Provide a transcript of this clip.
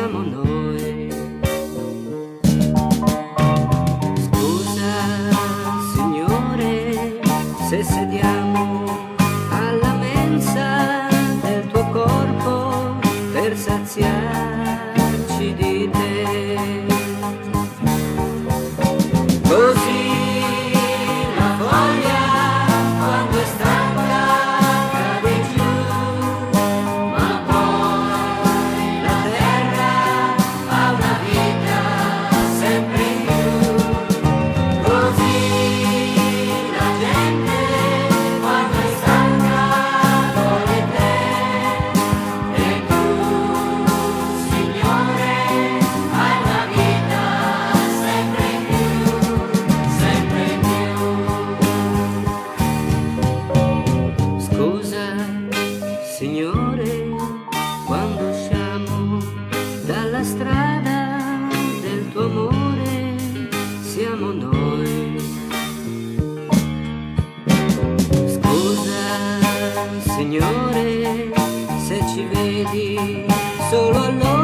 siamo noi. Scusa, Signore, se sediamo alla mensa del tuo corpo per saziarci di te. Così la foglia quando è stanca cade giù, ma poi la terra ha una vita sempre in più. Così la gente quando è stanca vuole te, e tu, Signore, hai una vita sempre in più, sempre in più. Scusa, Signore, quando usciamo dalla strada del tuo amore, siamo noi. Scusa, Signore, se ci vedi solo allora